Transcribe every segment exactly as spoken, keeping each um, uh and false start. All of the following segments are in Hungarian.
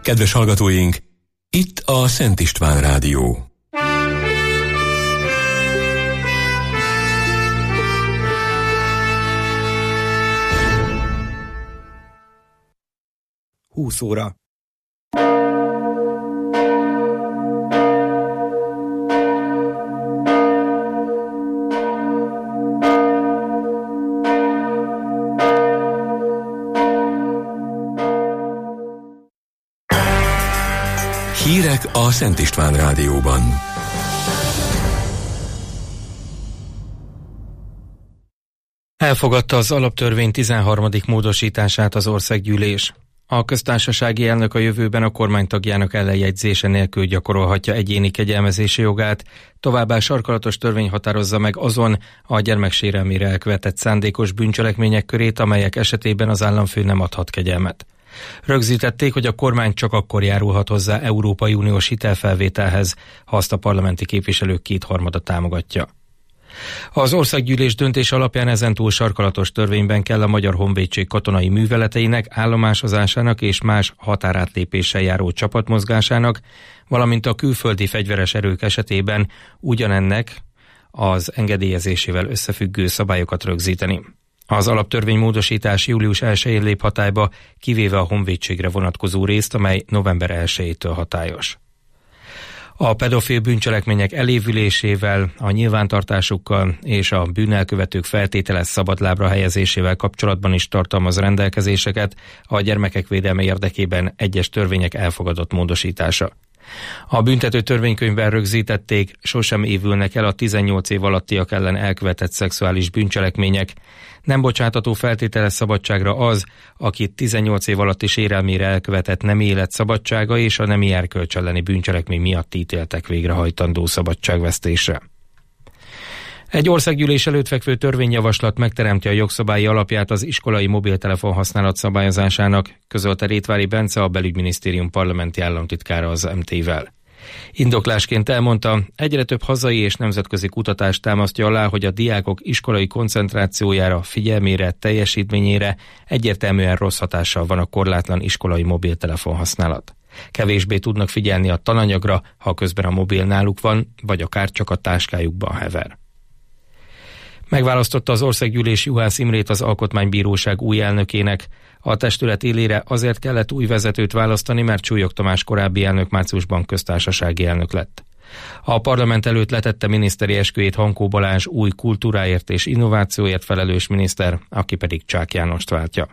Kedves hallgatóink, itt a Szent István Rádió. húsz óra. Hírek a Szent István Rádióban. Elfogadta az alaptörvény tizenharmadik módosítását az országgyűlés. A köztársasági elnök a jövőben a kormánytagjának ellenjegyzése nélkül gyakorolhatja egyéni kegyelmezési jogát, továbbá sarkalatos törvény határozza meg azon a gyermeksérelmére elkövetett szándékos bűncselekmények körét, amelyek esetében az államfő nem adhat kegyelmet. Rögzítették, hogy a kormány csak akkor járulhat hozzá Európai Uniós hitelfelvételhez, ha azt a parlamenti képviselők kétharmada támogatja. Az országgyűlés döntés alapján ezentúl sarkalatos törvényben kell a Magyar Honvédség katonai műveleteinek, állomásozásának és más határátlépéssel járó csapatmozgásának, valamint a külföldi fegyveres erők esetében ugyanennek az engedélyezésével összefüggő szabályokat rögzíteni. Az alaptörvény módosítás július elsején lép hatályba, kivéve a honvédségre vonatkozó részt, amely november elsejétől hatályos. A pedofil bűncselekmények elévülésével, a nyilvántartásukkal és a bűnelkövetők feltételes szabadlábra helyezésével kapcsolatban is tartalmaz rendelkezéseket a gyermekek védelme érdekében egyes törvények elfogadott módosítása. A büntető törvénykönyvben rögzítették, sosem évülnek el a tizennyolc év alattiak ellen elkövetett szexuális bűncselekmények. Nem bocsátható feltételes szabadságra az, aki tizennyolc év alatti sérelmére elkövetett nemi élet szabadsága és a nemi erkölcs elleni bűncselekmény miatt ítéltek végrehajtandó szabadságvesztésre. Egy országgyűlés előtt fekvő törvényjavaslat megteremti a jogszabályi alapját az iskolai mobiltelefon használat szabályozásának, közölte Rétvári Bence, a Belügyminisztérium parlamenti államtitkára az em té-vel. Indoklásként elmondta, egyre több hazai és nemzetközi kutatás támasztja alá, hogy a diákok iskolai koncentrációjára, figyelmére, teljesítményére egyértelműen rossz hatással van a korlátlan iskolai mobiltelefon használat. Kevésbé tudnak figyelni a tananyagra, ha közben a mobil náluk van, vagy akár csak a táskájukban hever. Megválasztotta az országgyűlés Juhász Imrét az Alkotmánybíróság új elnökének. A testület élére azért kellett új vezetőt választani, mert Csúlyog Tamás korábbi elnök márciusban köztársasági elnök lett. A parlament előtt letette miniszteri esküjét Hankó Balázs új kultúráért és innovációért felelős miniszter, aki pedig Csák Jánost váltja.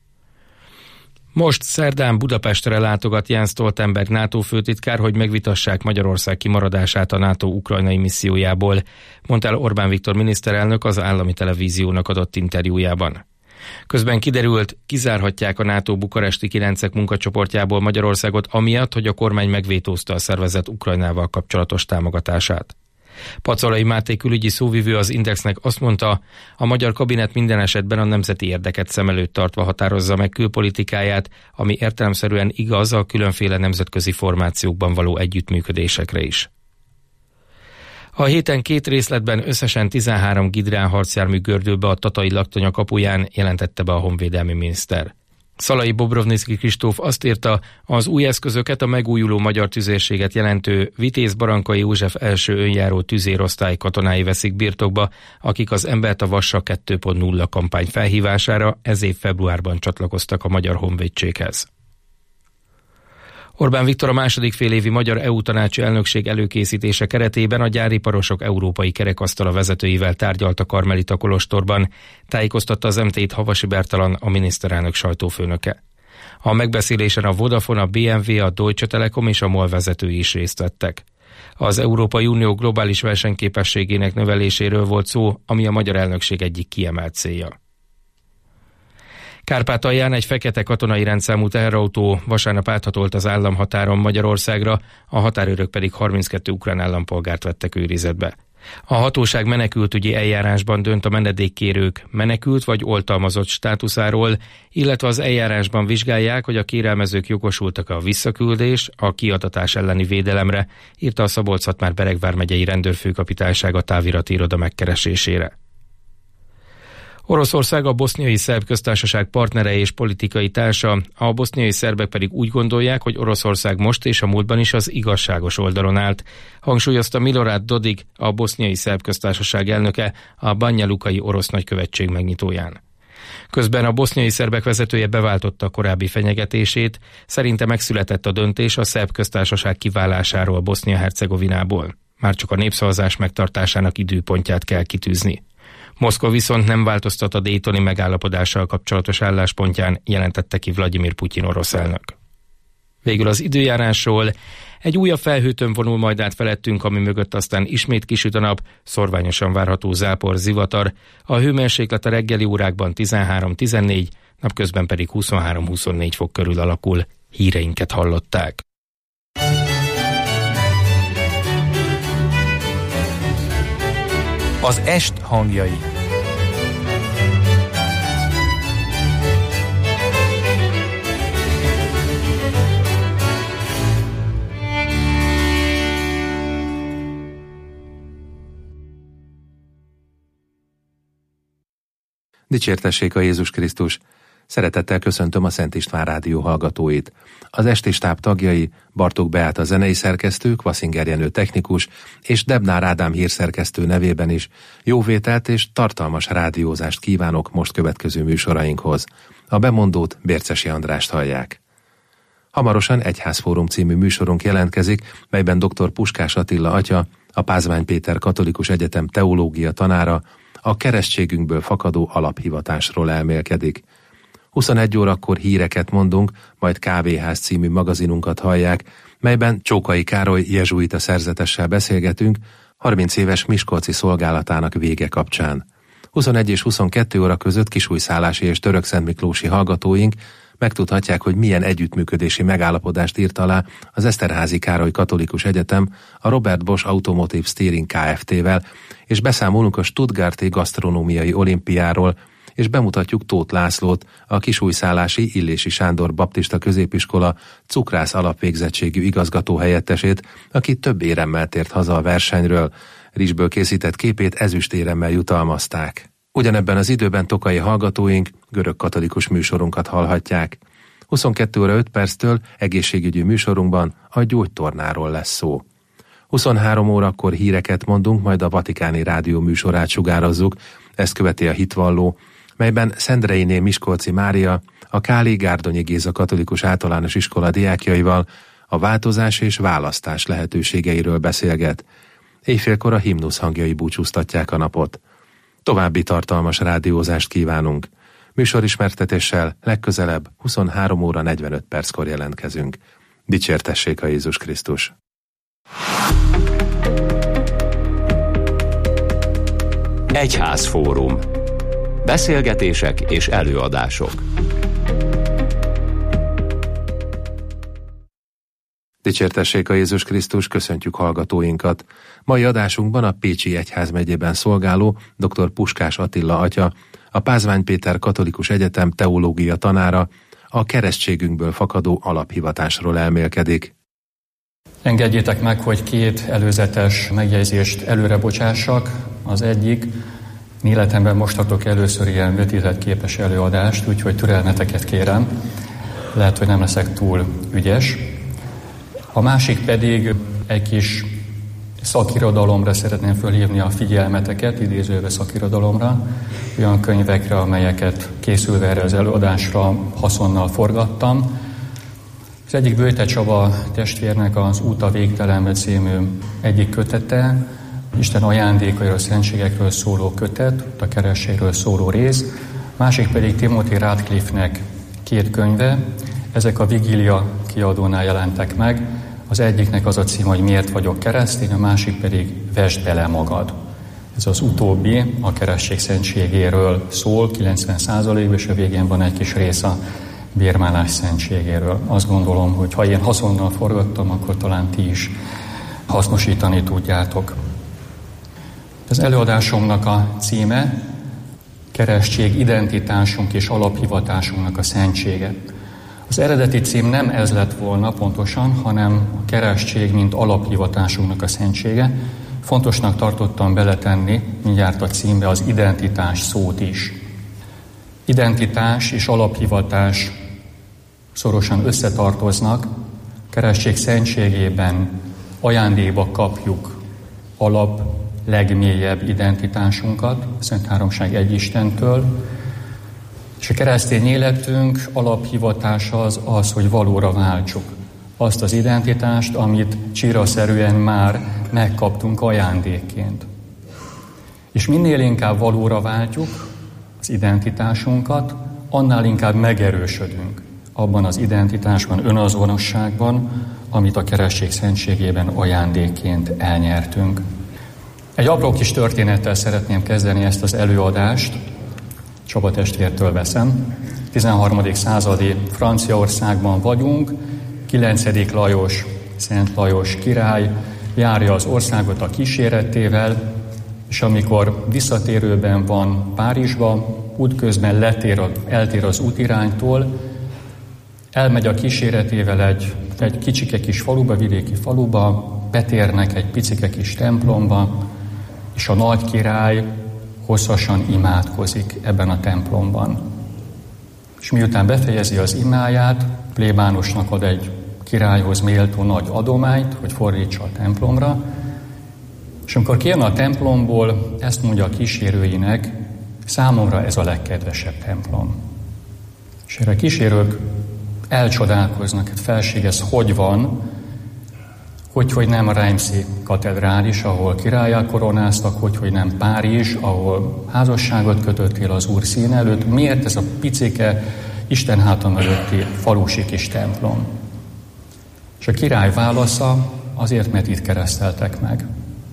Most szerdán Budapestre látogat Jens Stoltenberg NATO főtitkár, hogy megvitassák Magyarország kimaradását a NATO ukrajnai missziójából, mondta el Orbán Viktor miniszterelnök az állami televíziónak adott interjújában. Közben kiderült, kizárhatják a NATO bukaresti kilencek munkacsoportjából Magyarországot amiatt, hogy a kormány megvétózta a szervezet Ukrajnával kapcsolatos támogatását. Pacolai Máté külügyi szóvivő az Indexnek azt mondta, a magyar kabinet minden esetben a nemzeti érdeket szem előtt tartva határozza meg külpolitikáját, ami értelemszerűen igaz a különféle nemzetközi formációkban való együttműködésekre is. A héten két részletben összesen tizenhárom Gidrán harcjármű gördül be a tatai laktanya kapuján, jelentette be a honvédelmi miniszter. Szalai Bobrovnicki Kristóf azt írta, az új eszközöket a megújuló magyar tüzérséget jelentő Vitéz Barankai József első önjáró tüzérosztály katonái veszik birtokba, akik az Embert a Vassa kettő pont nulla kampány felhívására ez év februárban csatlakoztak a Magyar Honvédséghez. Orbán Viktor a második félévi magyar é u tanácsi elnökség előkészítése keretében a gyáriparosok európai kerekasztala vezetőivel tárgyalt a Karmelita kolostorban, tájékoztatta az em té-t Havasi Bertalan, a miniszterelnök sajtófőnöke. A megbeszélésen a Vodafone, a bé em vé, a Deutsche Telekom és a MOL vezetői is részt vettek. Az Európai Unió globális versenyképességének növeléséről volt szó, ami a magyar elnökség egyik kiemelt célja. Kárpátalján egy fekete katonai rendszámú teherautó vasárnap áthatolt az államhatáron Magyarországra, a határőrök pedig harminckettő ukrán állampolgárt vettek őrizetbe. A hatóság menekültügyi eljárásban dönt a menedékkérők menekült vagy oltalmazott státuszáról, illetve az eljárásban vizsgálják, hogy a kérelmezők jogosultak a visszaküldés, a kiadatás elleni védelemre, írta a Szabolcs-Szatmár-Bereg vármegyei rendőrfőkapitányság a távirati iroda megkeresésére. Oroszország a boszniai szerb köztársaság partnere és politikai társa, a boszniai szerbek pedig úgy gondolják, hogy Oroszország most és a múltban is az igazságos oldalon állt, hangsúlyozta Milorad Dodik, a boszniai szerb köztársaság elnöke a Banja Lukai orosz nagykövetség megnyitóján. Közben a boszniai szerbek vezetője beváltotta a korábbi fenyegetését, szerinte megszületett a döntés a szerb köztársaság kiválásáról Bosznia-Hercegovinából. Már csak a népszavazás megtartásának időpontját kell kitűzni. Moszkva viszont nem változtat a daytoni megállapodással kapcsolatos álláspontján, jelentette ki Vladimir Putyin orosz elnök. Végül az időjárásról. Egy újabb felhőtön vonul majd át felettünk, ami mögött aztán ismét kisüt a nap, szorványosan várható zápor, zivatar, a hőmérséklet a reggeli órákban tizenhárom-tizennégy, napközben pedig huszonhárom-huszonnégy fok körül alakul. Híreinket hallották. Az est hangjai. Dicsértessék a Jézus Krisztus! Szeretettel köszöntöm a Szent István Rádió hallgatóit. Az esti stáb tagjai Bartók Beáta zenei szerkesztő, Kvaszinger Jenő technikus és Debnár Ádám hírszerkesztő nevében is jóvételt és tartalmas rádiózást kívánok most következő műsorainkhoz. A bemondót Bércesi Andrást hallják. Hamarosan Egyházfórum című műsorunk jelentkezik, melyben dr. Puskás Attila atya, a Pázmány Péter Katolikus Egyetem teológia tanára a keresztségünkből fakadó alaphivatásról elmélkedik. huszonegy órakor híreket mondunk, majd Kávéház című magazinunkat hallják, melyben Csókai Károly jezsuita szerzetessel beszélgetünk harminc éves miskolci szolgálatának vége kapcsán. huszonegy és huszonkettő óra között kisújszállási és törökszentmiklósi hallgatóink megtudhatják, hogy milyen együttműködési megállapodást írt alá az Eszterházy Károly Katolikus Egyetem a Robert Bosch Automotive Steering Kft-vel, és beszámolunk a Stuttgarti Gasztronómiai Olimpiáról, és bemutatjuk Tóth Lászlót, a kisújszállási Illési Sándor Baptista Középiskola cukrász alapvégzettségű igazgatóhelyettesét, aki több éremmel tért haza a versenyről. Rizsből készített képét ezüstéremmel jutalmazták. Ugyanebben az időben tokai hallgatóink görög-katolikus műsorunkat hallhatják. huszonkettő óra öt perctől egészségügyi műsorunkban a gyógytornáról lesz szó. huszonhárom órakor híreket mondunk, majd a Vatikáni Rádió műsorát sugározzuk, ezt követi a Hitvalló, melyben Szendreiné Miskolci Mária a Káli Gárdonyi Géza Katolikus Általános Iskola diákjaival a változás és választás lehetőségeiről beszélget. Éjfélkor a himnusz hangjai búcsúztatják a napot. További tartalmas rádiózást kívánunk. Műsorismertetéssel legközelebb huszonhárom óra negyvenöt perckor jelentkezünk. Dicsértessék a Jézus Krisztus! Egyházfórum. Beszélgetések és előadások. Dicsértessék a Jézus Krisztus, köszöntjük hallgatóinkat. Mai adásunkban a Pécsi Egyházmegyében szolgáló dr. Puskás Attila atya, a Pázmány Péter Katolikus Egyetem teológia tanára a keresztségünkből fakadó alaphivatásról elmélkedik. Engedjétek meg, hogy két előzetes megjegyzést előre bocsássak. Az egyik, életemben most adok először ilyen vetítetképes előadást, úgyhogy türelmeteket kérem. Lehet, hogy nem leszek túl ügyes. A másik pedig egy kis szakirodalomra szeretném fölhívni a figyelmeteket, idézőve szakirodalomra, olyan könyvekre, amelyeket készülve erre az előadásra haszonnal forgattam. Az egyik Böjte Csaba testvérnek az Út a végtelenbe című egyik kötete, Isten ajándékairól, szentségekről szóló kötet, a kerességről szóló rész, másik pedig Timothy Radcliffe-nek két könyve, ezek a Vigília kiadónál jelentek meg, az egyiknek az a cím, hogy Miért vagyok keresztény, a másik pedig Vesd bele magad. Ez az utóbbi a keresztség szentségéről szól, kilencven százalékban, és a végén van egy kis rész a bérmálás szentségéről. Azt gondolom, hogy ha én haszonnal forgattam, akkor talán ti is hasznosítani tudjátok. Az előadásomnak a címe Keresztség identitásunk és alaphivatásunknak a szentsége. Az eredeti cím nem ez lett volna pontosan, hanem a keresztség, mint alaphivatásunknak a szentsége. Fontosnak tartottam beletenni mindjárt a címbe az identitás szót is. Identitás és alaphivatás szorosan összetartoznak. Keresztség szentségében ajándékba kapjuk alap, legmélyebb identitásunkat, a Szent Háromság egy Istentől, és a keresztény életünk alaphivatása az az, hogy valóra váltsuk azt az identitást, amit csíraszerűen már megkaptunk ajándékként. És minél inkább valóra váltjuk az identitásunkat, annál inkább megerősödünk abban az identitásban, önazonosságban, amit a keresztség szentségében ajándékként elnyertünk. Egy apró kis történettel szeretném kezdeni ezt az előadást. Csaba testvértől veszem. tizenharmadik századi Franciaországban vagyunk, kilencedik Lajos, Szent Lajos király járja az országot a kíséretével, és amikor visszatérőben van Párizsba, útközben letér, eltér az útiránytól, elmegy a kíséretével egy, egy kicsike kis faluba, vidéki faluba, betérnek egy picike kis templomba, és a nagy király hosszasan imádkozik ebben a templomban. És miután befejezi az imáját, plébánosnak ad egy királyhoz méltó nagy adományt, hogy fordítsa a templomra, és amikor kijön a templomból, ezt mondja a kísérőinek, számomra ez a legkedvesebb templom. És erre a kísérők elcsodálkoznak, hát felség, ez hogy van, hogy, hogy nem a Reimsi katedrális, ahol királlyá koronáztak, hogy, hogy nem Párizs, ahol házasságot kötöttél az Úr színe előtt, miért ez a picike, Isten háta mögötti falusi kis templom? És a király válasza, azért, mert itt kereszteltek meg.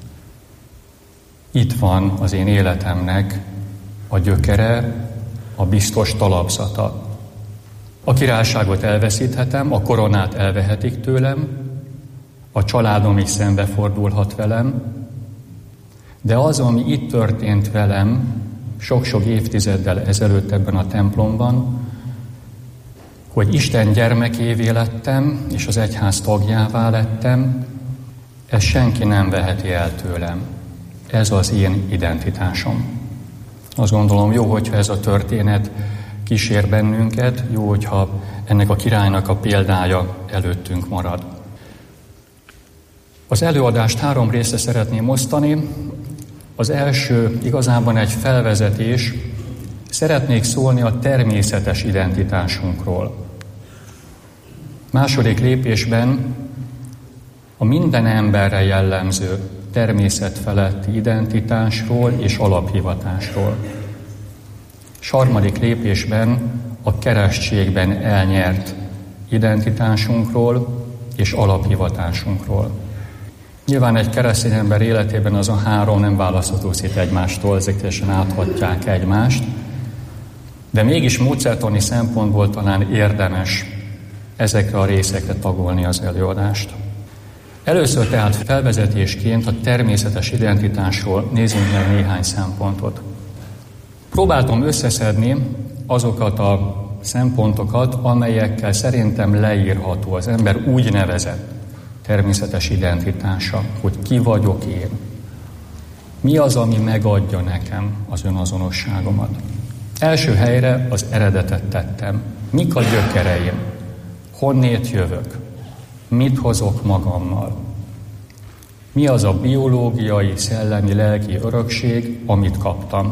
Itt van az én életemnek a gyökere, a biztos talapzata. A királyságot elveszíthetem, a koronát elvehetik tőlem, a családom is szembefordulhat velem, de az, ami itt történt velem sok-sok évtizeddel ezelőtt ebben a templomban, hogy Isten gyermekévé lettem, és az egyház tagjává lettem, ezt senki nem veheti el tőlem. Ez az én identitásom. Azt gondolom, jó, hogyha ez a történet kísér bennünket, jó, hogyha ennek a királynak a példája előttünk marad. Az előadást három részre szeretném osztani. Az első igazában egy felvezetés. Szeretnék szólni a természetes identitásunkról. Második lépésben a minden emberre jellemző természet feletti identitásról és alaphivatásról. És harmadik lépésben a keresztségben elnyert identitásunkról és alaphivatásunkról. Nyilván egy keresztény ember életében az a három nem választható szét egymástól, ezek teljesen áthatják egymást, de mégis módszertani szempontból talán érdemes ezekre a részekre tagolni az előadást. Először tehát felvezetésként a természetes identitásról nézzünk meg néhány szempontot. Próbáltam összeszedni azokat a szempontokat, amelyekkel szerintem leírható az ember úgy nevezett természetes identitása, hogy ki vagyok én. Mi az, ami megadja nekem az önazonosságomat? Első helyre az eredetet tettem. Mik a gyökereim? Honnét jövök? Mit hozok magammal? Mi az a biológiai, szellemi, lelki örökség, amit kaptam?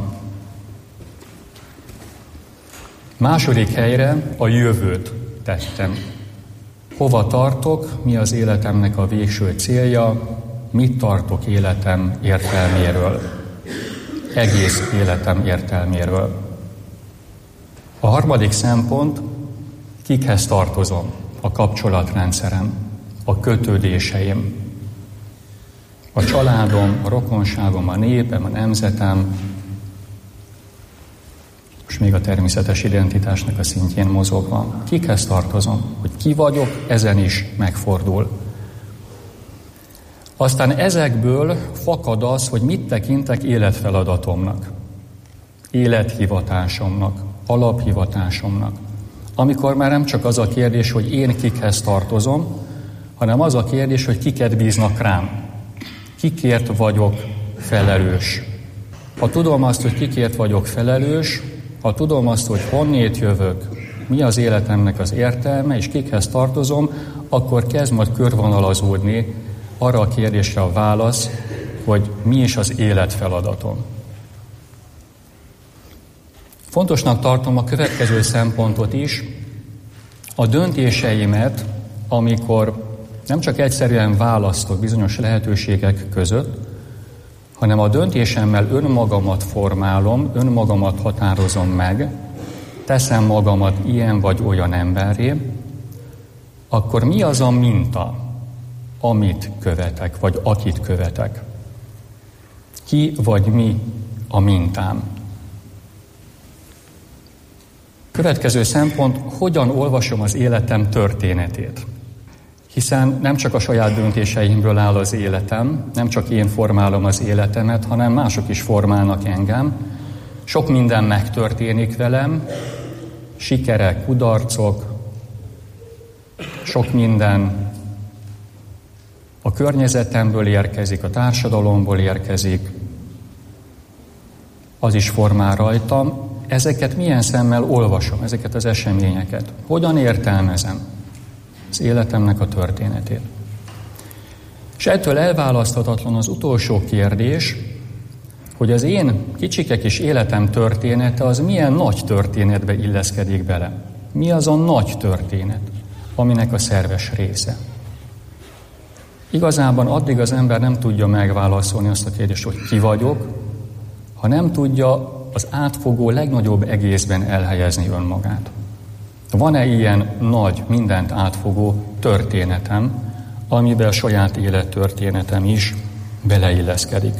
Második helyre a jövőt tettem. Hova tartok, mi az életemnek a végső célja, mit tartok életem értelméről, egész életem értelméről. A harmadik szempont, kikhez tartozom, a kapcsolatrendszerem, a kötődéseim, a családom, a rokonságom, a népem, a nemzetem, és még a természetes identitásnak a szintjén mozogva. Kikhez tartozom? Hogy ki vagyok, ezen is megfordul. Aztán ezekből fakad az, hogy mit tekintek életfeladatomnak, élethivatásomnak, alaphivatásomnak. Amikor már nem csak az a kérdés, hogy én kikhez tartozom, hanem az a kérdés, hogy kiket bíznak rám. Kikért vagyok felelős. Ha tudom azt, hogy kikért vagyok felelős, ha tudom azt, hogy honnét jövök, mi az életemnek az értelme, és kikhez tartozom, akkor kezd majd körvonalazódni arra a kérdésre a válasz, hogy mi is az életfeladatom. Fontosnak tartom a következő szempontot is, a döntéseimet, amikor nem csak egyszerűen választok bizonyos lehetőségek között, hanem a döntésemmel önmagamat formálom, önmagamat határozom meg, teszem magamat ilyen vagy olyan emberré, akkor mi az a minta, amit követek, vagy akit követek? Ki vagy mi a mintám? Következő szempont, hogyan olvasom az életem történetét. Hiszen nem csak a saját döntéseimből áll az életem, nem csak én formálom az életemet, hanem mások is formálnak engem. Sok minden megtörténik velem, sikerek, kudarcok, sok minden a környezetemből érkezik, a társadalomból érkezik, az is formál rajtam. Ezeket milyen szemmel olvasom, ezeket az eseményeket? Hogyan értelmezem az életemnek a történetét? És ettől elválaszthatatlan az utolsó kérdés, hogy az én kicsike kis életem története az milyen nagy történetbe illeszkedik bele. Mi az a nagy történet, aminek a szerves része? Igazában addig az ember nem tudja megválaszolni azt a kérdést, hogy ki vagyok, ha nem tudja az átfogó legnagyobb egészben elhelyezni önmagát. Van-e ilyen nagy, mindent átfogó történetem, amiben a saját élettörténetem is beleilleszkedik?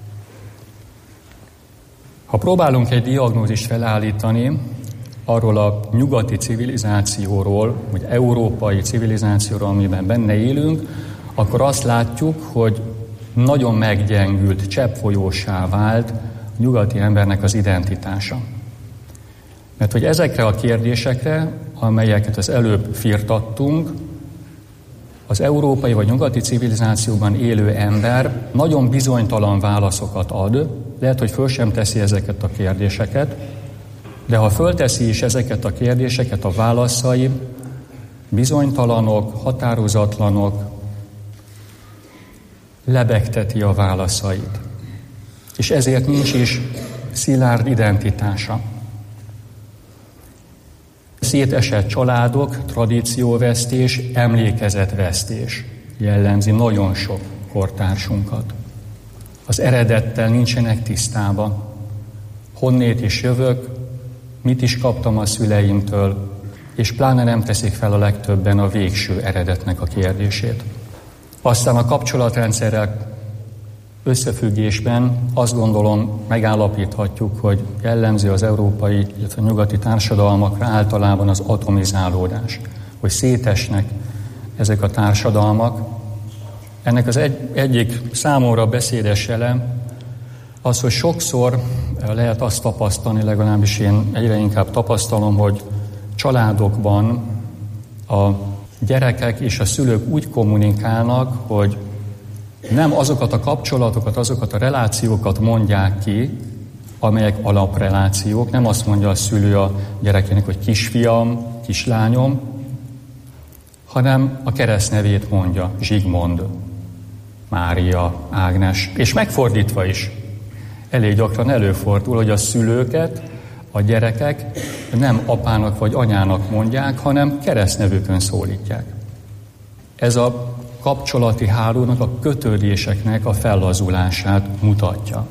Ha próbálunk egy diagnózist felállítani arról a nyugati civilizációról, vagy európai civilizációról, amiben benne élünk, akkor azt látjuk, hogy nagyon meggyengült, cseppfolyósá vált a nyugati embernek az identitása. Mert hogy ezekre a kérdésekre, amelyeket az előbb firtattunk, az európai vagy nyugati civilizációban élő ember nagyon bizonytalan válaszokat ad, lehet, hogy föl sem teszi ezeket a kérdéseket, de ha fölteszi is ezeket a kérdéseket, a válaszai bizonytalanok, határozatlanok, lebegteti a válaszait. És ezért nincs is szilárd identitása. Szétesett családok, tradícióvesztés, emlékezetvesztés jellemzi nagyon sok kortársunkat. Az eredettel nincsenek tisztában. Honnét is jövök, mit is kaptam a szüleimtől, és pláne nem teszik fel a legtöbben a végső eredetnek a kérdését. Aztán a kapcsolatrendszerrel összefüggésben azt gondolom megállapíthatjuk, hogy jellemző az európai, illetve a nyugati társadalmakra általában az atomizálódás, hogy szétesnek ezek a társadalmak. Ennek az egy, egyik számomra beszédes elem az, hogy sokszor lehet azt tapasztalni, legalábbis én egyre inkább tapasztalom, hogy családokban a gyerekek és a szülők úgy kommunikálnak, hogy nem azokat a kapcsolatokat, azokat a relációkat mondják ki, amelyek alaprelációk. Nem azt mondja a szülő a gyerekének, hogy kisfiam, kislányom, hanem a keresztnevét mondja, Zsigmond, Mária, Ágnes, és megfordítva is. Elég gyakran előfordul, hogy a szülőket a gyerekek nem apának vagy anyának mondják, hanem keresztnevükön szólítják. Ez a kapcsolati hálónak, a kötődéseknek a fellazulását mutatja.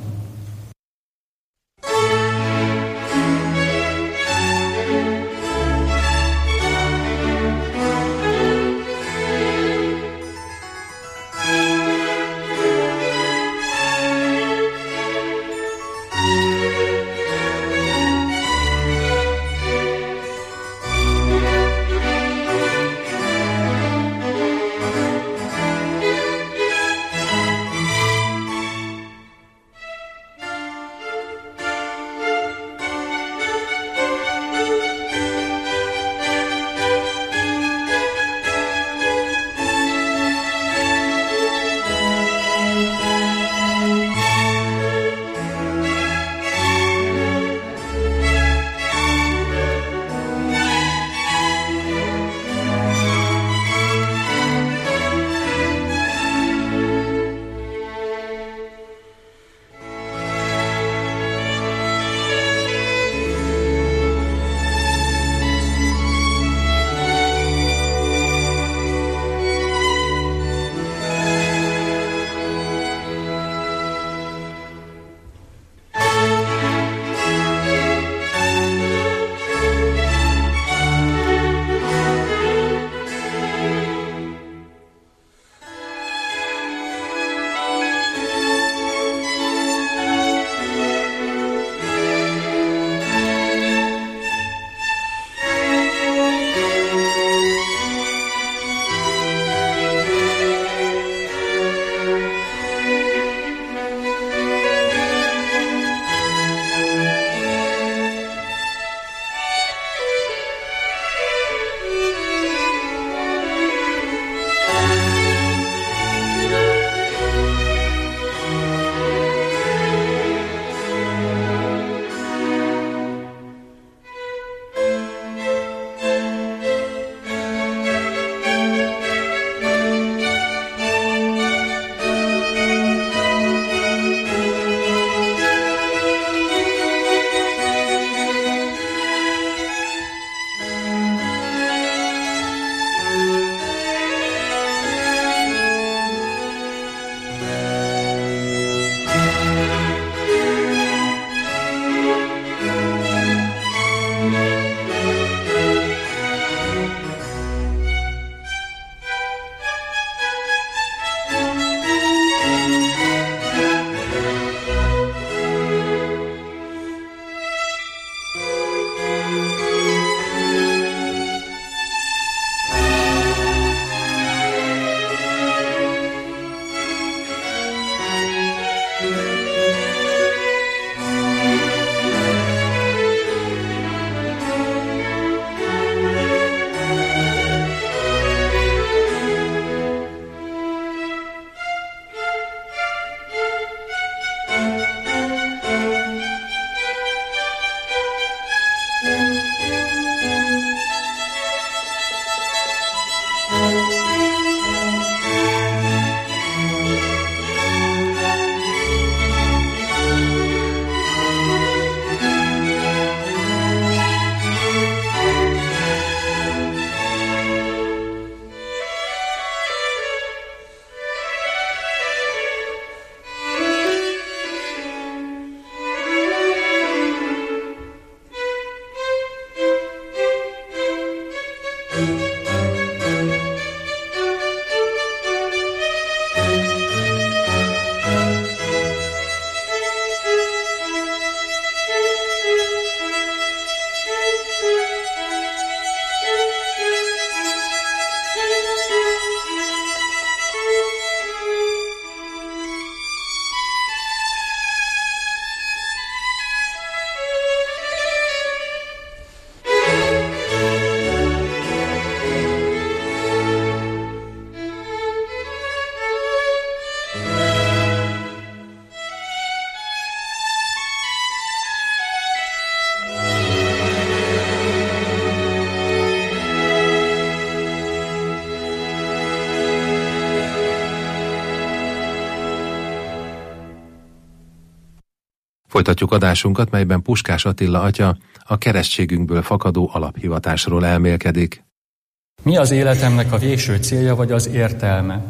Folytatjuk adásunkat, melyben Puskás Attila atya a keresztségünkből fakadó alaphivatásról elmélkedik. Mi az életemnek a végső célja vagy az értelme?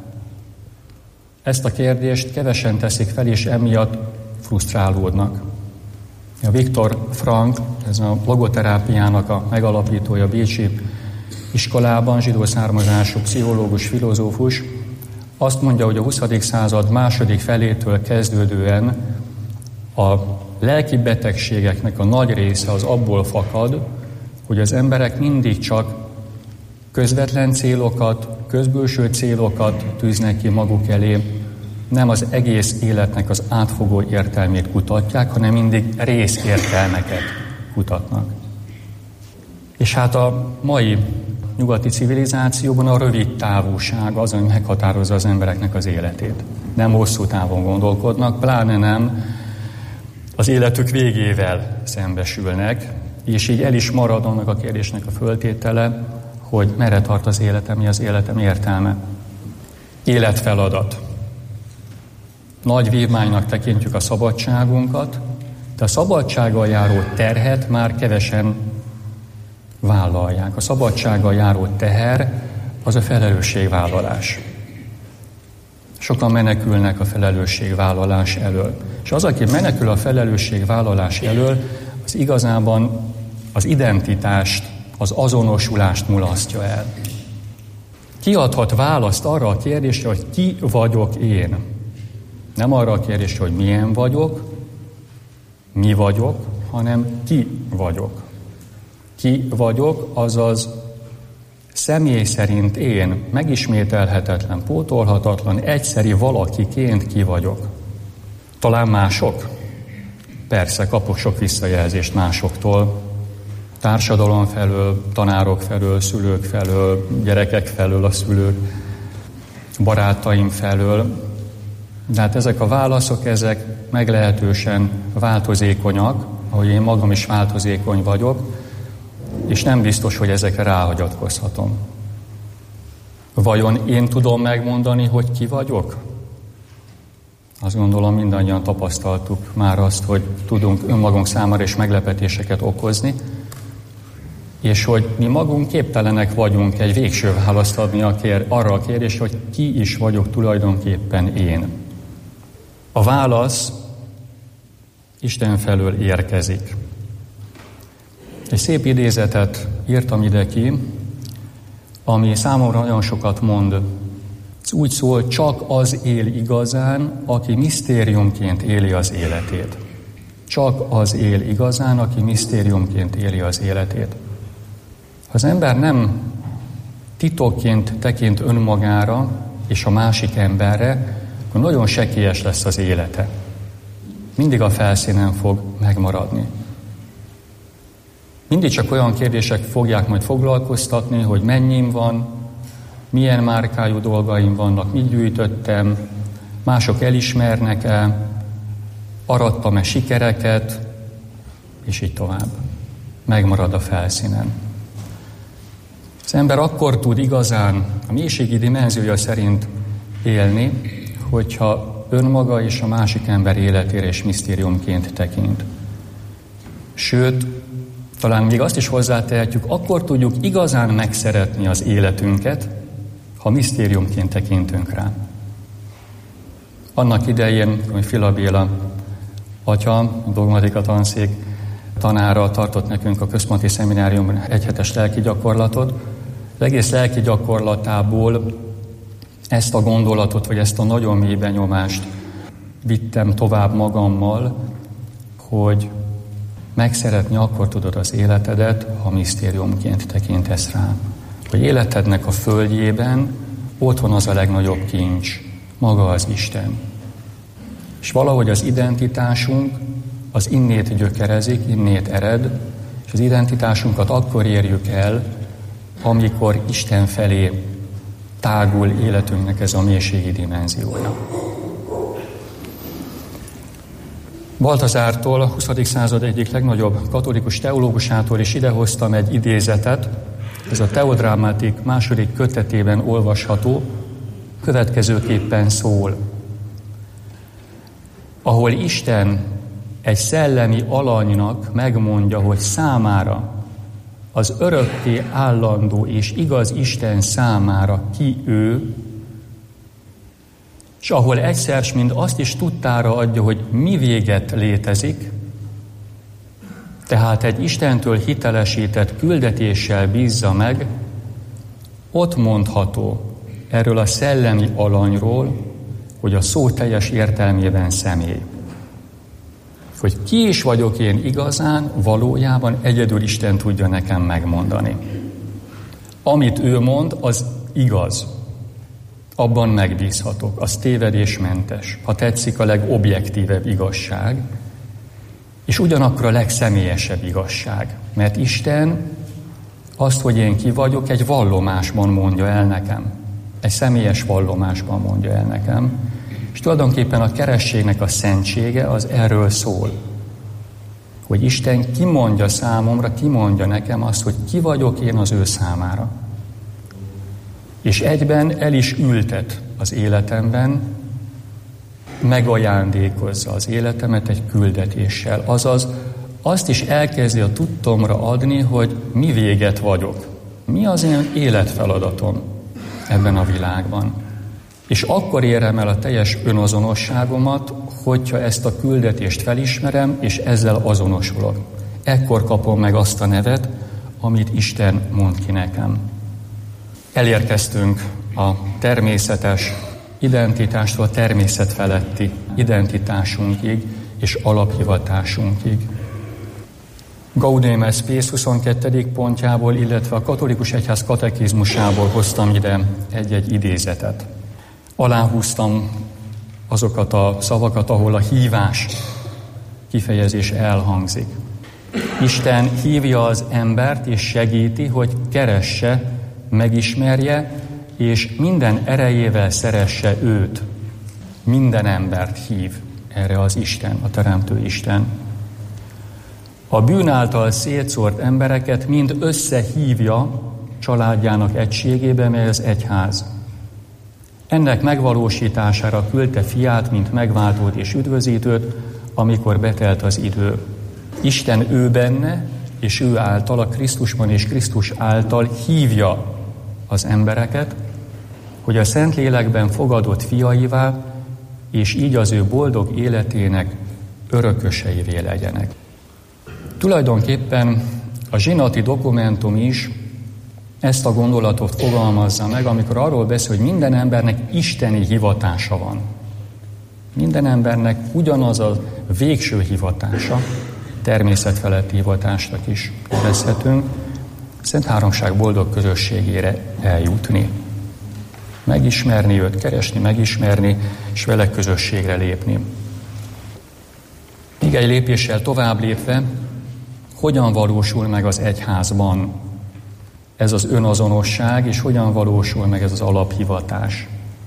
Ezt a kérdést kevesen teszik fel, és emiatt frusztrálódnak. A Viktor Frankl, ez a logoterápiának a megalapítója bécsi iskolában, zsidó származású pszichológus, filozófus, azt mondja, hogy a huszadik század második felétől kezdődően a lelki betegségeknek a nagy része az abból fakad, hogy az emberek mindig csak közvetlen célokat, közbülső célokat tűznek ki maguk elé, nem az egész életnek az átfogó értelmét kutatják, hanem mindig részértelmeket kutatnak. És hát a mai nyugati civilizációban a rövid távúság az, ami meghatározza az embereknek az életét. Nem hosszú távon gondolkodnak, pláne nem az életük végével szembesülnek, és így el is marad annak a kérdésnek a föltétele, hogy merre tart az életem, mi az életem értelme. Életfeladat. Nagy vívmánynak tekintjük a szabadságunkat, de a szabadsággal járó terhet már kevesen vállalják. A szabadsággal járó teher az a felelősségvállalás. Sokan menekülnek a felelősségvállalás elől. És az, aki menekül a felelősségvállalás elől, az igazában az identitást, az azonosulást mulasztja el. Ki adhat választ arra a kérdésre, hogy ki vagyok én? Nem arra a kérdésre, hogy milyen vagyok, mi vagyok, hanem ki vagyok. Ki vagyok, azaz személy szerint én, megismételhetetlen, pótolhatatlan, egyszeri valakiként ki vagyok. Talán mások? Persze, kapok sok visszajelzést másoktól, társadalom felől, tanárok felől, szülők felől, gyerekek felől, a szülők, barátaim felől. De hát ezek a válaszok, ezek meglehetősen változékonyak, ahogy én magam is változékony vagyok, és nem biztos, hogy ezekre ráhagyatkozhatom. Vajon én tudom megmondani, hogy ki vagyok? Azt gondolom, mindannyian tapasztaltuk már azt, hogy tudunk önmagunk számára is meglepetéseket okozni, és hogy mi magunk képtelenek vagyunk egy végső választ adni a kér, arra a kérdésre, hogy ki is vagyok tulajdonképpen én. A válasz Isten felől érkezik. Egy szép idézetet írtam ide ki, ami számomra nagyon sokat mond. Ez úgy szól, csak az él igazán, aki misztériumként éli az életét. Csak az él igazán, aki misztériumként éli az életét. Ha az ember nem titokként tekint önmagára és a másik emberre, akkor nagyon sekélyes lesz az élete. Mindig a felszínen fog megmaradni. Mindig csak olyan kérdések fogják majd foglalkoztatni, hogy mennyim van, milyen márkájú dolgaim vannak, mit gyűjtöttem, mások elismernek-e, arattam-e sikereket, és így tovább. Megmarad a felszínen. Az ember akkor tud igazán a mélységi dimenziója szerint élni, hogyha önmaga és a másik ember életére és misztériumként tekint. Sőt, talán még azt is hozzátehetjük, akkor tudjuk igazán megszeretni az életünket, ha misztériumként tekintünk rá. Annak idején, hogy Fila Béla atya, a dogmatika tanszék tanára tartott nekünk a központi szemináriumban egyhetes lelki gyakorlatot, az egész lelki gyakorlatából ezt a gondolatot, vagy ezt a nagyon mély benyomást vittem tovább magammal, hogy megszeretni akkor tudod az életedet, ha misztériumként tekintesz rá. Hogy életednek a földjében ott van az a legnagyobb kincs, maga az Isten. És valahogy az identitásunk az innét gyökerezik, innét ered, és az identitásunkat akkor érjük el, amikor Isten felé tágul életünknek ez a mélységi dimenziója. Baltazártól, a huszadik század egyik legnagyobb katolikus teológusától is idehoztam egy idézetet. Ez a Theodrámatik második kötetében olvasható, következőképpen szól. Ahol Isten egy szellemi alanynak megmondja, hogy számára, az örökké állandó és igaz Isten számára ki ő, és ahol egyszer mind azt is tudtára adja, hogy mi véget létezik, tehát egy Istentől hitelesített küldetéssel bízza meg, ott mondható erről a szellemi alanyról, hogy a szó teljes értelmében személy. Hogy ki is vagyok én igazán, valójában egyedül Isten tudja nekem megmondani. Amit ő mond, az igaz. Abban megbízhatok, az tévedésmentes, ha tetszik, a legobjektívebb igazság, és ugyanakkor a legszemélyesebb igazság. Mert Isten azt, hogy én ki vagyok, egy vallomásban mondja el nekem. Egy személyes vallomásban mondja el nekem. És tulajdonképpen a kerességnek a szentsége az erről szól. Hogy Isten kimondja számomra, kimondja nekem azt, hogy ki vagyok én az ő számára. És egyben el is ültet az életemben, megajándékozza az életemet egy küldetéssel. Azaz azt is elkezdi a tudtomra adni, hogy mi véget vagyok. Mi az én életfeladatom ebben a világban. És akkor érem el a teljes önazonosságomat, hogyha ezt a küldetést felismerem, és ezzel azonosulok. Ekkor kapom meg azt a nevet, amit Isten mond ki nekem. Elérkeztünk a természetes identitástól a természet feletti identitásunkig és alaphivatásunkig. Gaudium et Spes huszonkettő pontjából, illetve a katolikus egyház katekizmusából hoztam ide egy-egy idézetet. Aláhúztam azokat a szavakat, ahol a hívás kifejezés elhangzik. Isten hívja az embert és segíti, hogy keresse, megismerje, és minden erejével szeresse őt. Minden embert hív erre az Isten, a Teremtő Isten. A bűn által szétszórt embereket mind összehívja családjának egységébe, mely az egyház. Ennek megvalósítására küldte fiát, mint megváltót és üdvözítőt, amikor betelt az idő. Isten ő benne, és ő által, a Krisztusban és Krisztus által hívja az embereket, hogy a Szentlélekben fogadott fiaivá, és így az ő boldog életének örököseivé legyenek. Tulajdonképpen a zsinati dokumentum is ezt a gondolatot fogalmazza meg, amikor arról beszél, hogy minden embernek isteni hivatása van. Minden embernek ugyanaz a végső hivatása, természetfeletti hivatásnak is nevezhetünk, Szent Háromság boldog közösségére eljutni. Megismerni őt, keresni, megismerni, és vele közösségre lépni. Még egy lépéssel tovább lépve, hogyan valósul meg az egyházban ez az önazonosság, és hogyan valósul meg ez az alaphivatás.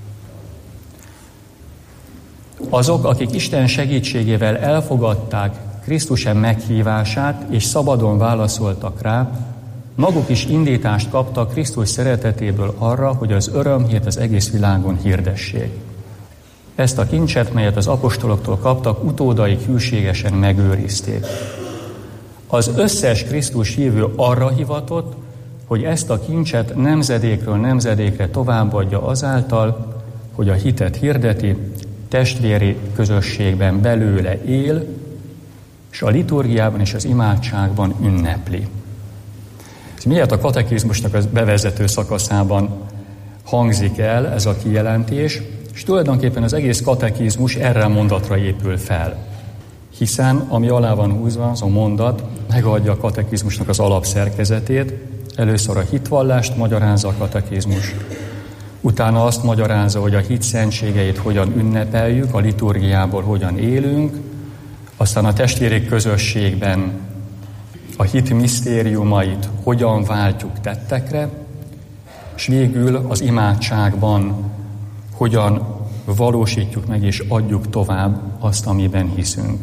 Azok, akik Isten segítségével elfogadták Krisztus meghívását, és szabadon válaszoltak rá, maguk is indítást kaptak Krisztus szeretetéből arra, hogy az örömhírt az egész világon hirdessék. Ezt a kincset, melyet az apostoloktól kaptak, utódaik hűségesen megőrizték. Az összes Krisztus hívő arra hivatott, hogy ezt a kincset nemzedékről nemzedékre továbbadja azáltal, hogy a hitet hirdeti, testvéri közösségben belőle él, és a liturgiában és az imádságban ünnepli. Ez miért a katekizmusnak a bevezető szakaszában hangzik el ez a kijelentés, és tulajdonképpen az egész katekizmus erre a mondatra épül fel. Hiszen, ami alá van húzva, az a mondat megadja a katekizmusnak az alapszerkezetét. Először a hitvallást magyarázza a katekizmus. Utána azt magyarázza, hogy a hit szentségeit hogyan ünnepeljük, a liturgiából hogyan élünk, aztán a testvéri közösségben a hit misztériumait hogyan váltjuk tettekre, és végül az imádságban hogyan valósítjuk meg és adjuk tovább azt, amiben hiszünk.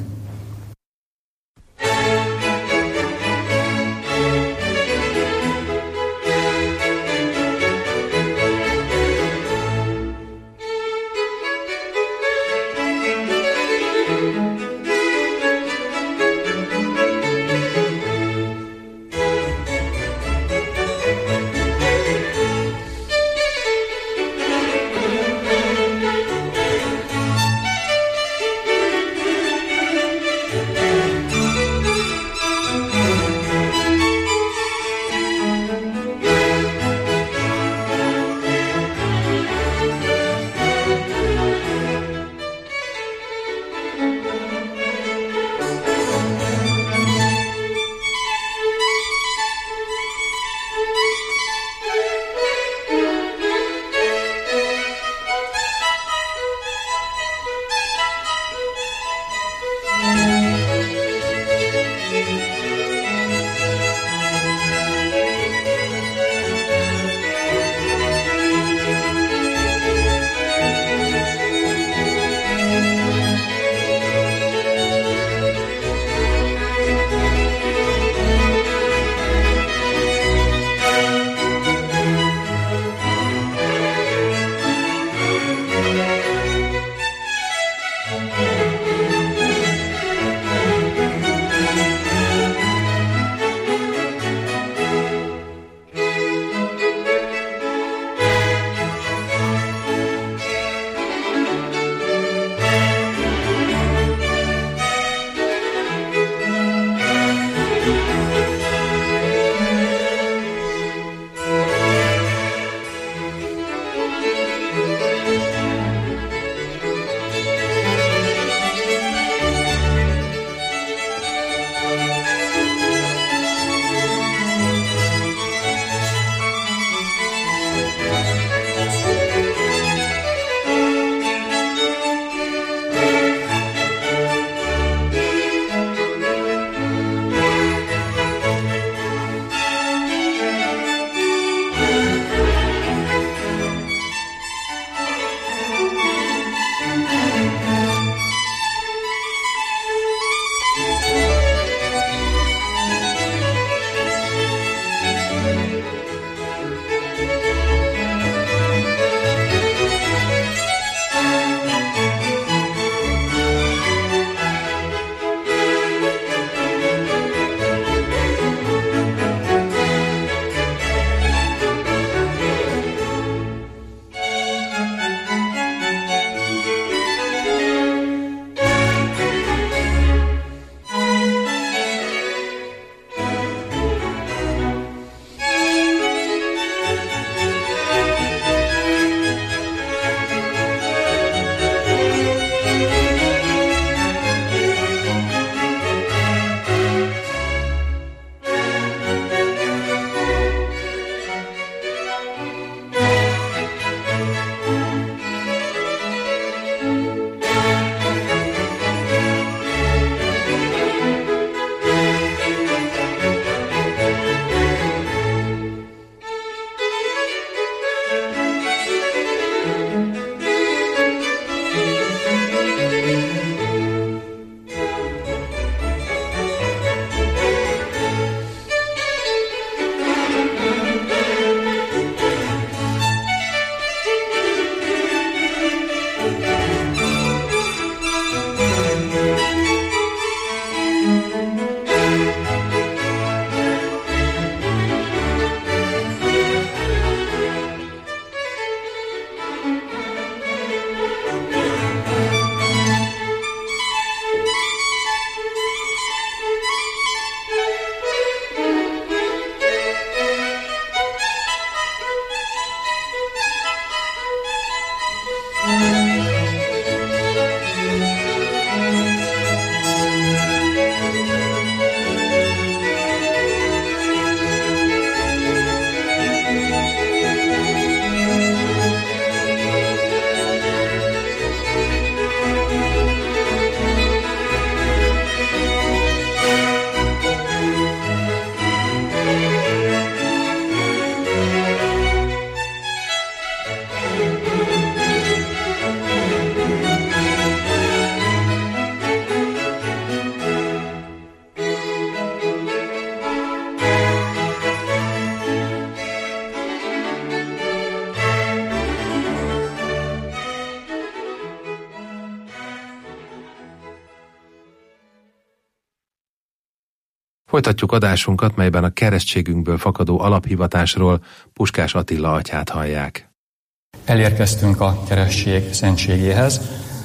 Folytatjuk adásunkat, melyben a keresztségünkből fakadó alaphivatásról Puskás Attila atyát hallják. Elérkeztünk a keresztség szentségéhez.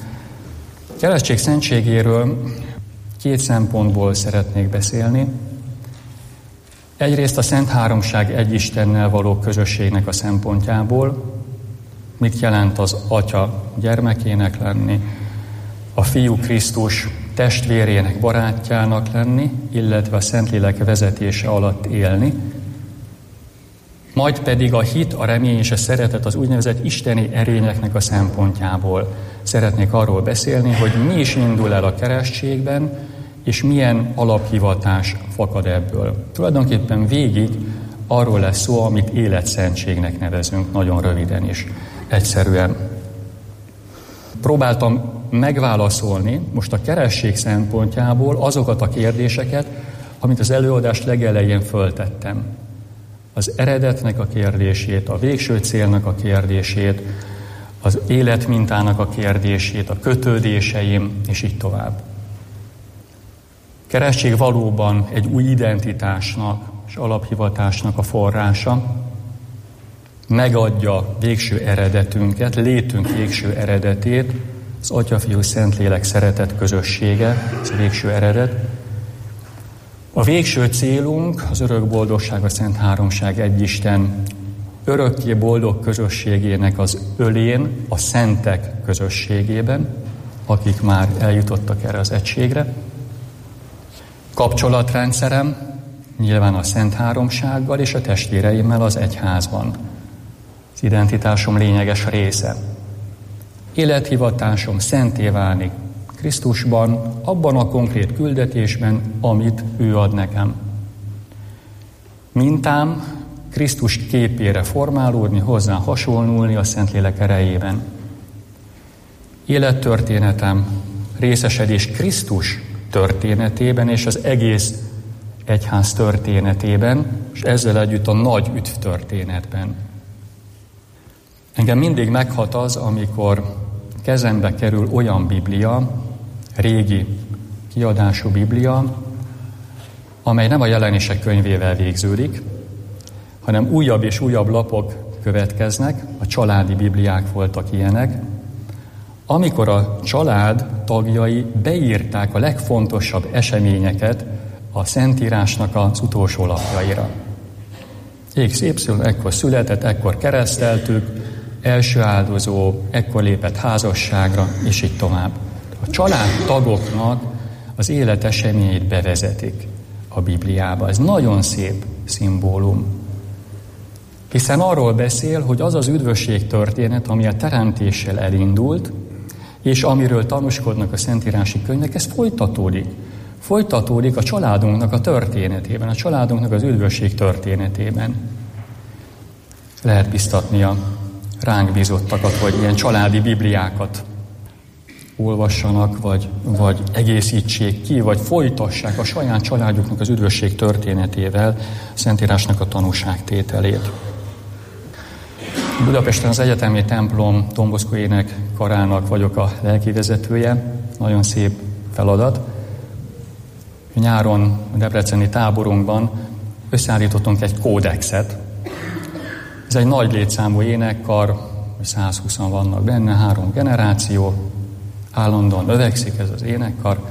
A keresztség szentségéről két szempontból szeretnék beszélni. Egyrészt a Szent Háromság egy Istennel való közösségnek a szempontjából, mit jelent az Atya gyermekének lenni, a Fiú Krisztus testvérének, barátjának lenni, illetve a Szentlélek vezetése alatt élni, majd pedig a hit, a remény és a szeretet az úgynevezett isteni erényeknek a szempontjából szeretnék arról beszélni, hogy mi is indul el a keresztségben, és milyen alaphivatás fakad ebből. Tulajdonképpen végig arról lesz szó, amit életszentségnek nevezünk, nagyon röviden és egyszerűen. Próbáltam megválaszolni most a keresztség szempontjából azokat a kérdéseket, amit az előadás legelején föltettem. Az eredetnek a kérdését, a végső célnak a kérdését, az életmintának a kérdését, a kötődéseim, és így tovább. Keresztség valóban egy új identitásnak és alaphivatásnak a forrása, megadja végső eredetünket, létünk végső eredetét, az Atya, Fiú, Szentlélek szeretet közössége, ez a végső eredet, és ugyanakkor megmutatja, hogy mi is indul el a keresztségben. Keresztség valóban egy új identitásnak és alaphivatásnak a forrása, megadja végső eredetünket, létünk végső eredetét, az Atya, Fiú, Szentlélek szeretet közössége, ez a végső eredet, A végső célunk az örök boldogság, a Szent Háromság egyisten örökké boldog közösségének az ölén, a szentek közösségében, akik már eljutottak erre az egységre. Kapcsolatrendszerem nyilván a Szent Háromsággal és a testvéreimmel az egyházban. Az identitásom lényeges része. Élethivatásom szenté válni Krisztusban, abban a konkrét küldetésben, amit ő ad nekem. Mintám Krisztus képére formálódni, hozzá hasonlulni a Szentlélek erejében. Élettörténetem részesedés Krisztus történetében és az egész egyház történetében, és ezzel együtt a nagy üdv történetben. Engem mindig meghat az, amikor kezembe kerül olyan Biblia, régi kiadású Biblia, amely nem a Jelenések könyvével végződik, hanem újabb és újabb lapok következnek, a családi Bibliák voltak ilyenek, amikor a család tagjai beírták a legfontosabb eseményeket a Szentírásnak az utolsó lapjaira. X Y ekkor született, ekkor kereszteltük, első áldozó, ekkor lépett házasságra, és így tovább. A családtagoknak az élet eseményeit bevezetik a Bibliába. Ez nagyon szép szimbólum. Hiszen arról beszél, hogy az az üdvösség történet, ami a teremtéssel elindult, és amiről tanúskodnak a szentírási könyvek, ez folytatódik. Folytatódik a családunknak a történetében, a családunknak az üdvösség történetében. Lehet biztatni a ránk bízottakat, hogy ilyen családi bibliákat olvassanak, vagy, vagy egészítsék ki, vagy folytassák a saját családjuknak az üdvösség történetével a Szentírásnak a tanúságtételét. Budapesten az egyetemi templom Don Bosco énekkarának vagyok a lelkivezetője, nagyon szép feladat. Nyáron a debreceni táborunkban összeállítottunk egy kódexet. Ez egy nagy létszámú énekkar, százhúszan vannak benne, három generáció, állandóan növekszik ez az énekkar.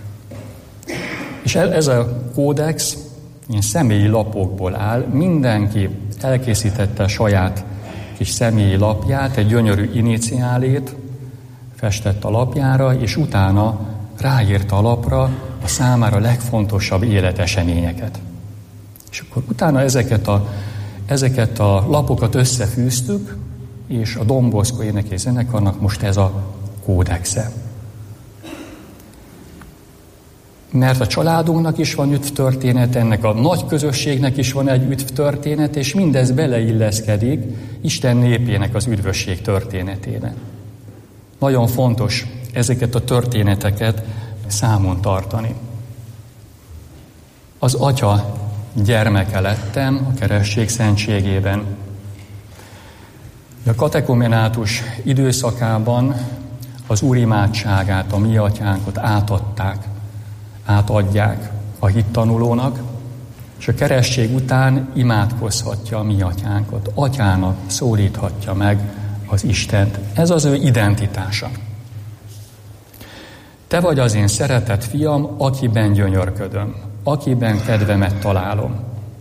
És ez a kódex ilyen személyi lapokból áll, mindenki elkészítette a saját kis személyi lapját, egy gyönyörű iniciálét festett a lapjára, és utána ráírta a lapra a számára legfontosabb életeseményeket. És akkor utána ezeket a, ezeket a lapokat összefűztük, és a Don Bosco énekes zenekarnak most ez a kódexe. Mert a családunknak is van üdv történet, ennek a nagy közösségnek is van egy üdv történet, és mindez beleilleszkedik Isten népének az üdvösség történetébe. Nagyon fontos ezeket a történeteket számon tartani. Az Atya gyermeke lettem a keresztség szentségében. A katekumenátus időszakában az Úr imádságát, a mi atyánkot átadták, átadják a hittanulónak, és a keresztség után imádkozhatja a mi atyánkot. Atyának szólíthatja meg az Istent. Ez az ő identitása. Te vagy az én szeretett fiam, akiben gyönyörködöm, akiben kedvemet találom.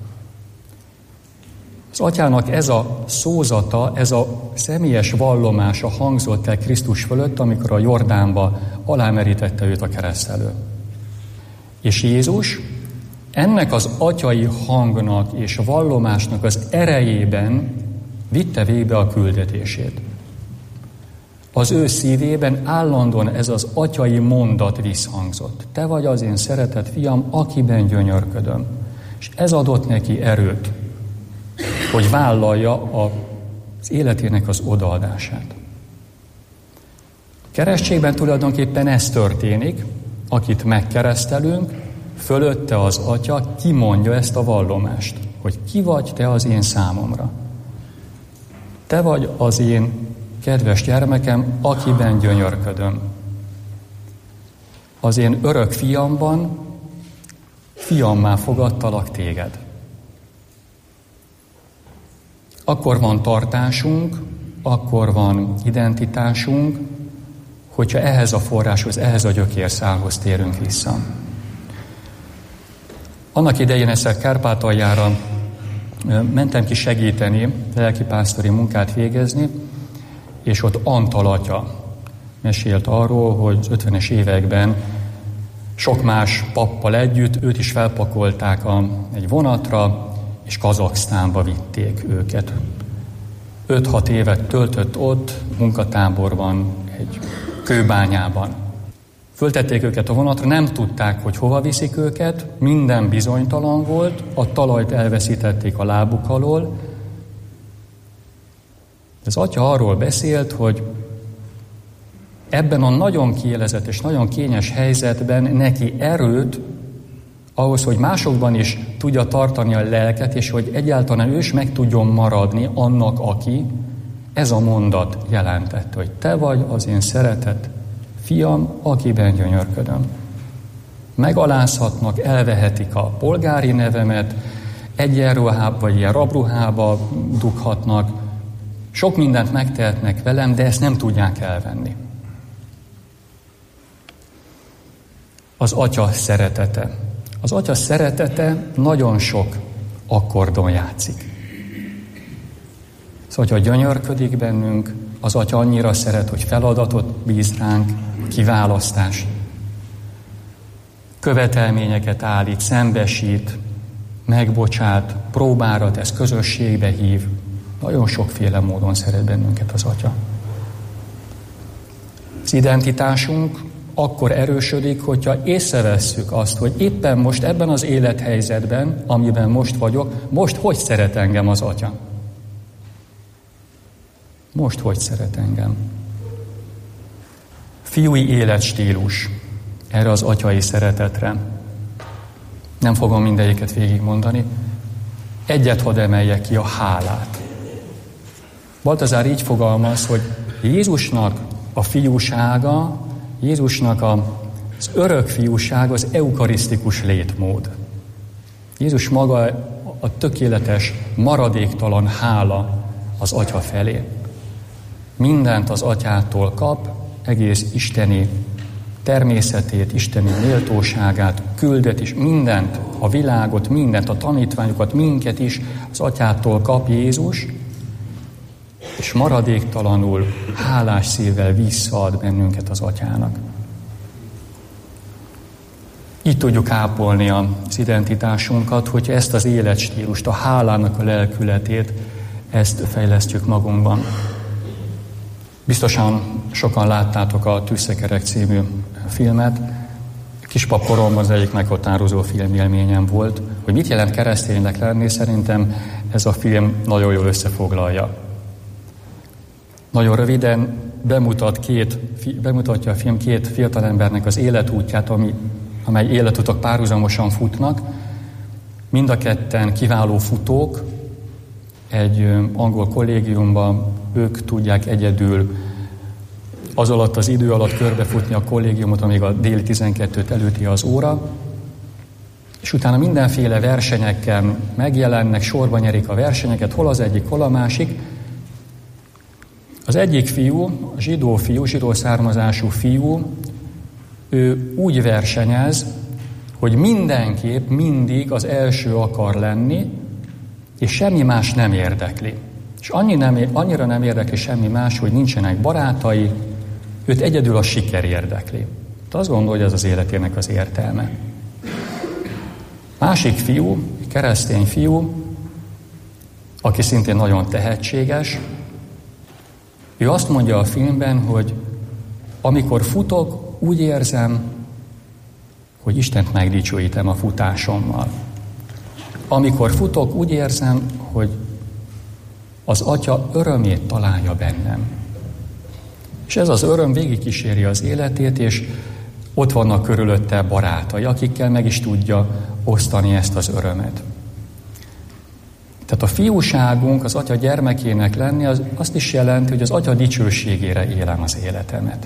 Az atyának ez a szózata, ez a személyes vallomása hangzott el Krisztus fölött, amikor a Jordánba alámerítette őt a keresztelő. És Jézus ennek az atyai hangnak és a vallomásnak az erejében vitte végbe a küldetését. Az ő szívében állandóan ez az atyai mondat visszhangzott. Te vagy az én szeretett fiam, akiben gyönyörködöm. És ez adott neki erőt, hogy vállalja az életének az odaadását. A keresztségben tulajdonképpen ez történik, akit megkeresztelünk, fölötte az Atya kimondja ezt a vallomást, hogy ki vagy te az én számomra. Te vagy az én kedves gyermekem, akiben gyönyörködöm. Az én örök fiamban fiammá fogadtalak téged. Akkor van tartásunk, akkor van identitásunk, hogyha ehhez a forráshoz, ehhez a gyökérszálhoz térünk vissza. Annak idején egyszer Kárpátaljára mentem ki segíteni, lelkipásztori munkát végezni, és ott Antal atya mesélt arról, hogy az ötvenes években sok más pappal együtt őt is felpakolták a, egy vonatra, és Kazaksztánba vitték őket. öt-hat évet töltött ott, munkatáborban, egy kőbányában. Föltették őket a vonatra, nem tudták, hogy hova viszik őket, minden bizonytalan volt, a talajt elveszítették a lábuk alól. Az atya arról beszélt, hogy ebben a nagyon kiélezett és nagyon kényes helyzetben neki erőt, ahhoz, hogy másokban is tudja tartani a lelket, és hogy egyáltalán ő is meg tudjon maradni annak, aki, ez a mondat jelentette, hogy te vagy az én szeretett fiam, akiben gyönyörködöm. Megalázhatnak, elvehetik a polgári nevemet, egyenruhába vagy ilyen rabruhába dughatnak, sok mindent megtehetnek velem, de ezt nem tudják elvenni. Az atya szeretete. Az atya szeretete nagyon sok akkordon játszik. Az atya gyönyörködik bennünk, az atya annyira szeret, hogy feladatot bíz ránk, kiválasztást, követelményeket állít, szembesít, megbocsát, próbára tesz, közösségbe hív. Nagyon sokféle módon szeret bennünket az atya. Az identitásunk akkor erősödik, hogyha észrevesszük azt, hogy éppen most ebben az élethelyzetben, amiben most vagyok, most hogy szeret engem az atya? Most hogy szeret engem? Fiúi életstílus erre az atyai szeretetre. Nem fogom mindegyiket végigmondani. Egyet hadd emeljek ki, a hálát. Baltazár így fogalmaz, hogy Jézusnak a fiúsága, Jézusnak a, az örök fiúság az eukarisztikus létmód. Jézus maga a tökéletes, maradéktalan hála az atya felé. Mindent az atyától kap, egész isteni természetét, isteni méltóságát, küldetés, mindent, a világot, mindent, a tanítványokat, minket is az atyától kap Jézus, és maradéktalanul, hálás szívvel visszaad bennünket az atyának. Így tudjuk ápolni az identitásunkat, hogyha ezt az életstílust, a hálának a lelkületét, ezt fejlesztjük magunkban. Biztosan sokan láttátok a Tűzszekerek című filmet. Kispap koromban az egyik meghatározó filmélményem volt, hogy mit jelent kereszténynek lenni, szerintem ez a film nagyon jól összefoglalja. Nagyon röviden bemutat két, bemutatja a film két fiatalembernek az életútját, ami, amely életutak párhuzamosan futnak. Mind a ketten kiváló futók, egy angol kollégiumban ők tudják egyedül az alatt az idő alatt körbefutni a kollégiumot, amíg a déli tizenkettőt előtti az óra, és utána mindenféle versenyeken megjelennek, sorba nyerik a versenyeket, hol az egyik, hol a másik. Az egyik fiú, a zsidó fiú, zsidó származású fiú, ő úgy versenyez, hogy mindenképp mindig az első akar lenni, és semmi más nem érdekli. És annyi nem, annyira nem érdekli semmi más, hogy nincsenek barátai, őt egyedül a siker érdekli. De azt gondolja, hogy ez az életének az értelme. Másik fiú, keresztény fiú, aki szintén nagyon tehetséges, ő azt mondja a filmben, hogy amikor futok, úgy érzem, hogy Istent megdicsőítem a futásommal. Amikor futok, úgy érzem, hogy az Atya örömét találja bennem. És ez az öröm végigkíséri az életét, és ott vannak körülötte barátai, akikkel meg is tudja osztani ezt az örömet. Tehát a fiúságunk, az Atya gyermekének lenni, az azt is jelenti, hogy az Atya dicsőségére élem az életemet.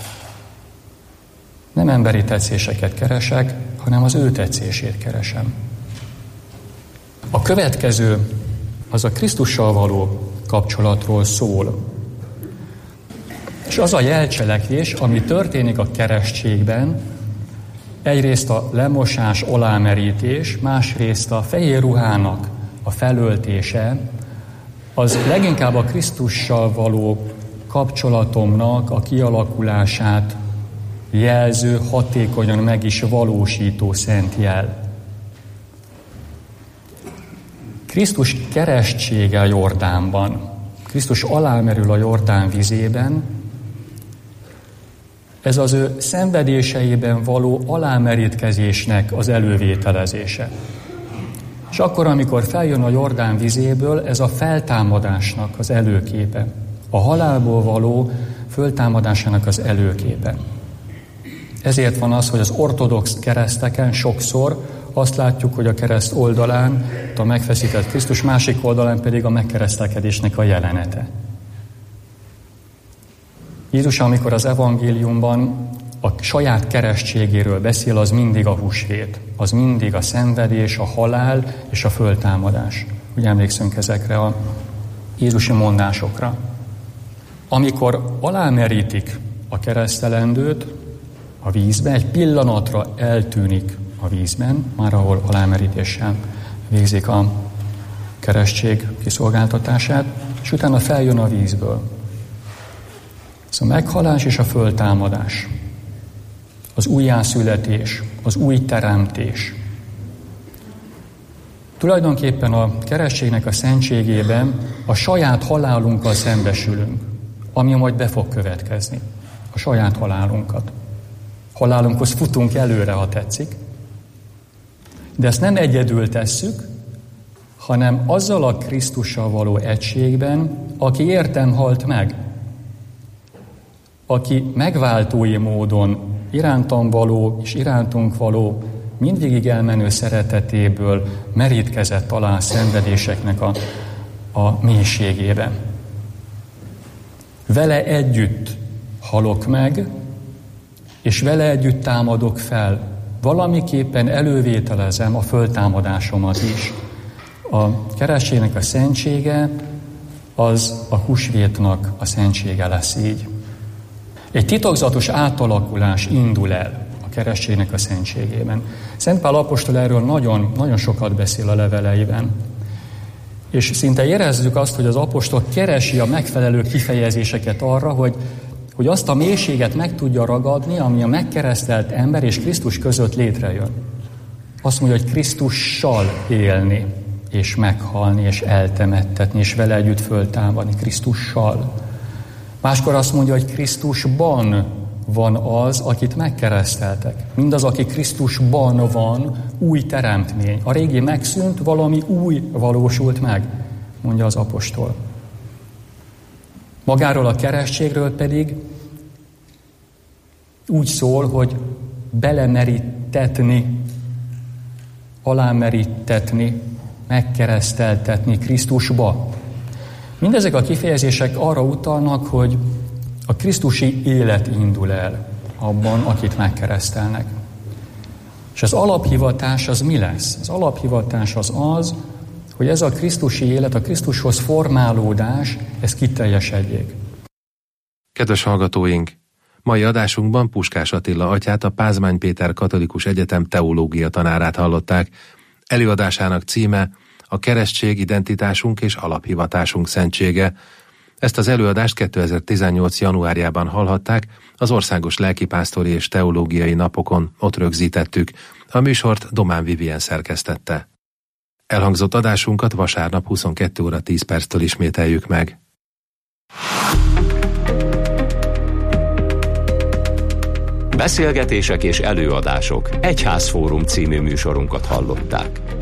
Nem emberi tetszéseket keresek, hanem az ő tetszését keresem. A következő az a Krisztussal való kapcsolatról szól. És az a jelcselekvés, ami történik a keresztségben, Egyrészt a lemosás, alámerítés, másrészt a fehér ruhának a felöltése, az leginkább a Krisztussal való kapcsolatomnak a kialakulását jelző, hatékonyan meg is valósító szent jel. Krisztus keresztsége a Jordánban, Krisztus alámerül a Jordán vizében, ez az ő szenvedéseiben való alámerítkezésnek az elővételezése. És akkor, amikor feljön a Jordán vizéből, ez a feltámadásnak az előképe. A halálból való föltámadásának az előképe. Ezért van az, hogy az ortodox kereszteken sokszor azt látjuk, hogy a kereszt oldalán a megfeszített Krisztus, másik oldalán pedig a megkeresztelkedésnek a jelenete. Jézus, amikor az evangéliumban a saját keresztségéről beszél, az mindig a húsvét, az mindig a szenvedés, a halál és a föltámadás. Ugye emlékszünk ezekre a jézusi mondásokra. Amikor alámerítik a keresztelendőt a vízbe, egy pillanatra eltűnik a vízben, már ahol alámerítéssel végzik a keresztség kiszolgáltatását, és utána feljön a vízből. Ez a meghalás és a föltámadás, az újjászületés, az új teremtés. Tulajdonképpen a keresztségnek a szentségében a saját halálunkkal szembesülünk, ami majd be fog következni. A saját halálunkat. Halálunkhoz futunk előre, ha tetszik, de ezt nem egyedül tesszük, hanem azzal a Krisztussal való egységben, aki értem halt meg, aki megváltói módon irántam való és irántunk való mindvégig elmenő szeretetéből merítkezett alá a szenvedéseknek a, a mélységében. Vele együtt halok meg, és vele együtt támadok fel. Valamiképpen elővételezem a föltámadásomat is. A keresztségnek a szentsége az a húsvétnak a szentsége lesz így. Egy titokzatos átalakulás indul el a keresztségnek a szentségében. Szent Pál apostol erről nagyon, nagyon sokat beszél a leveleiben. És szinte érezzük azt, hogy az apostol keresi a megfelelő kifejezéseket arra, hogy, hogy azt a mélységet meg tudja ragadni, ami a megkeresztelt ember és Krisztus között létrejön. Azt mondja, hogy Krisztussal élni, és meghalni, és eltemettetni, és vele együtt föltámadni Krisztussal. Máskor azt mondja, hogy Krisztusban van az, akit megkereszteltek. Mindaz, aki Krisztusban van, új teremtmény. A régi megszűnt, valami új valósult meg, mondja az apostol. Magáról a keresztségről pedig úgy szól, hogy belemerítetni, alámerítetni, megkereszteltetni Krisztusba. Mindezek a kifejezések arra utalnak, hogy a krisztusi élet indul el abban, akit megkeresztelnek. És az alaphivatás az mi lesz? Az alaphivatás az az, hogy ez a krisztusi élet, a Krisztushoz formálódás, ez kiteljesedjék. Kedves hallgatóink! Mai adásunkban Puskás Attila atyát, a Pázmány Péter Katolikus Egyetem teológia tanárát hallották. Előadásának címe a keresztség identitásunk és alaphivatásunk szentsége. Ezt az előadást kétezer-tizennyolc januárjában hallhatták, az Országos Lelkipásztori és Teológiai Napokon, ott rögzítettük. A műsort Domán Vivien szerkesztette. Elhangzott adásunkat vasárnap huszonkettő óra tíz perctől ismételjük meg. Beszélgetések és előadások Egyházfórum című műsorunkat hallották.